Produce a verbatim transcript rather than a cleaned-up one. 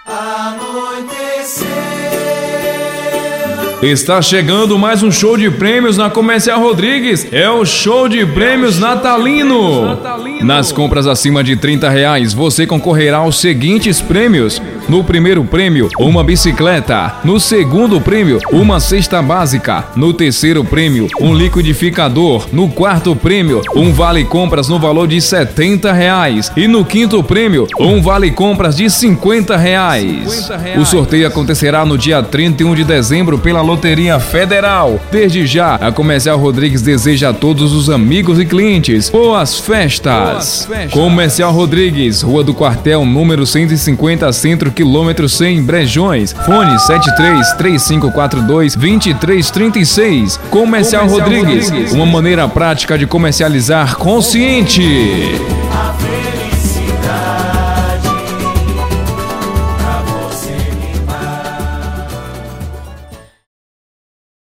Está chegando mais um show de prêmios na Comercial Rodrigues. É o show de prêmios natalino. Nas compras acima de trinta reais, você concorrerá aos seguintes prêmios. No primeiro prêmio, uma bicicleta. No segundo prêmio, uma cesta básica. No terceiro prêmio, um liquidificador. No quarto prêmio, um vale-compras no valor de setenta reais. E no quinto prêmio, um vale-compras de cinquenta reais. O sorteio acontecerá no dia trinta e um de dezembro pela Loteria Federal. Desde já, a Comercial Rodrigues deseja a todos os amigos e clientes boas festas. Boas festas. Comercial Rodrigues, Rua do Quartel, número cento e cinquenta, Centro, quilômetro cem, Brejões. Fone sete três, três cinco quatro dois, dois três três seis. Comercial, Comercial Rodrigues, Rodrigues, uma maneira prática de comercializar consciente.